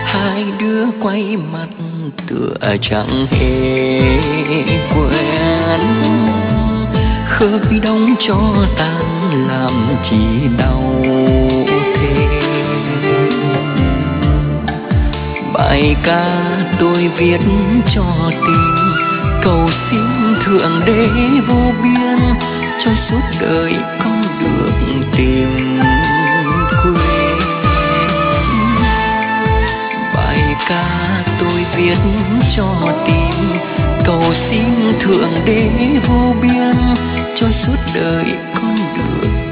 hai đứa quay mặt tựa chẳng hề quen. Khơi đông cho tan làm chi đau thêm. Bài ca tôi viết cho tình, cầu xin thượng đế vô biên cho suốt đời con được tìm quê. Bài ca tôi viết cho tình, cầu xin thượng đế vô biên cho suốt đời con được